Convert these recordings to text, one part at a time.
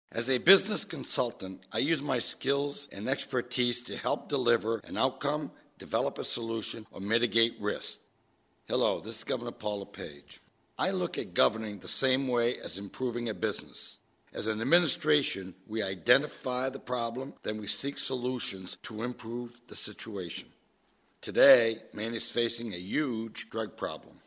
As a business consultant, I use my skills and expertise to help deliver an outcome, develop a solution, or mitigate risk. Hello, this is Governor Paul LePage. I look at governing the same way as improving a business. As an administration, we identify the problem, then we seek solutions to improve the situation. Today, Maine is facing a huge drug problem.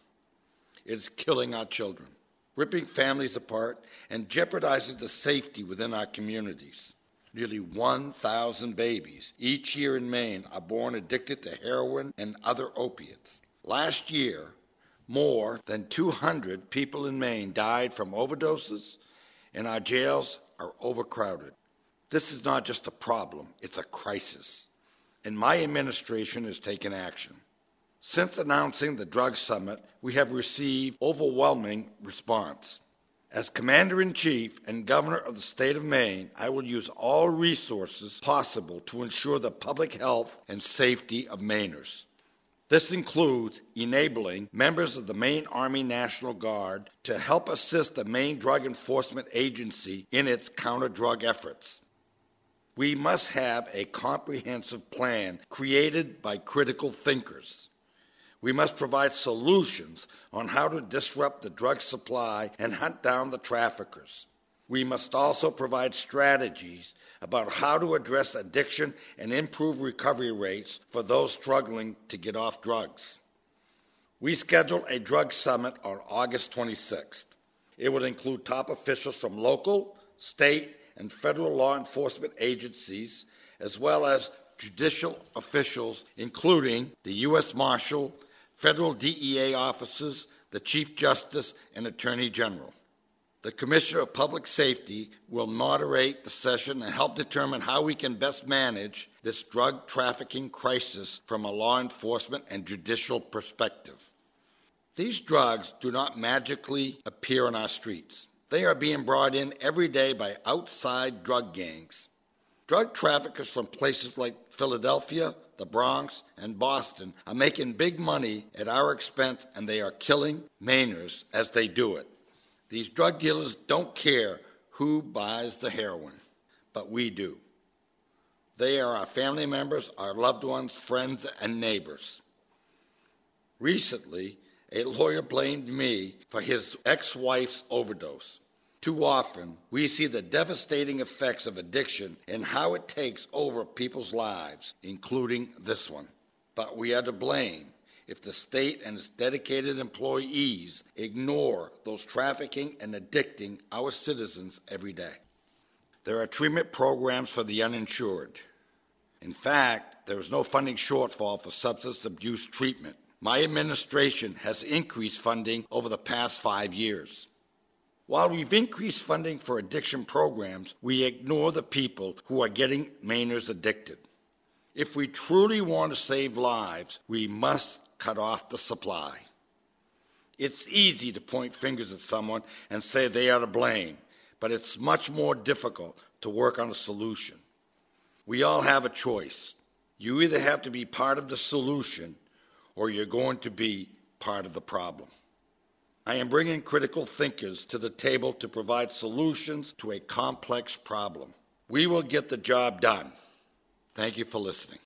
It is killing our children, ripping families apart, and jeopardizing the safety within our communities. Nearly 1,000 babies each year in Maine are born addicted to heroin and other opiates. Last year, more than 200 people in Maine died from overdoses, and our jails are overcrowded. This is not just a problem, it's a crisis. And my administration has taken action. Since announcing the drug summit, we have received overwhelming response. As Commander-in-Chief and Governor of the state of Maine, I will use all resources possible to ensure the public health and safety of Mainers. This includes enabling members of the Maine Army National Guard to help assist the Maine Drug Enforcement Agency in its counter-drug efforts. We must have a comprehensive plan created by critical thinkers. We must provide solutions on how to disrupt the drug supply and hunt down the traffickers. We must also provide strategies about how to address addiction and improve recovery rates for those struggling to get off drugs. We scheduled a drug summit on August 26th. It would include top officials from local, state, and federal law enforcement agencies, as well as judicial officials, including the U.S. Marshal, federal DEA officers, the Chief Justice, and Attorney General. The Commissioner of Public Safety will moderate the session and help determine how we can best manage this drug trafficking crisis from a law enforcement and judicial perspective. These drugs do not magically appear on our streets. They are being brought in every day by outside drug gangs. Drug traffickers from places like Philadelphia, the Bronx, and Boston are making big money at our expense, and they are killing Mainers as they do it. These drug dealers don't care who buys the heroin, but we do. They are our family members, our loved ones, friends, and neighbors. Recently, a lawyer blamed me for his ex-wife's overdose. Too often, we see the devastating effects of addiction and how it takes over people's lives, including this one. But we are to blame if the state and its dedicated employees ignore those trafficking and addicting our citizens every day. There are treatment programs for the uninsured. In fact, there is no funding shortfall for substance abuse treatment. My administration has increased funding over the past 5 years. While we've increased funding for addiction programs, we ignore the people who are getting Mainers addicted. If we truly want to save lives, we must cut off the supply. It's easy to point fingers at someone and say they are to blame, but it's much more difficult to work on a solution. We all have a choice. You either have to be part of the solution or you're going to be part of the problem. I am bringing critical thinkers to the table to provide solutions to a complex problem. We will get the job done. Thank you for listening.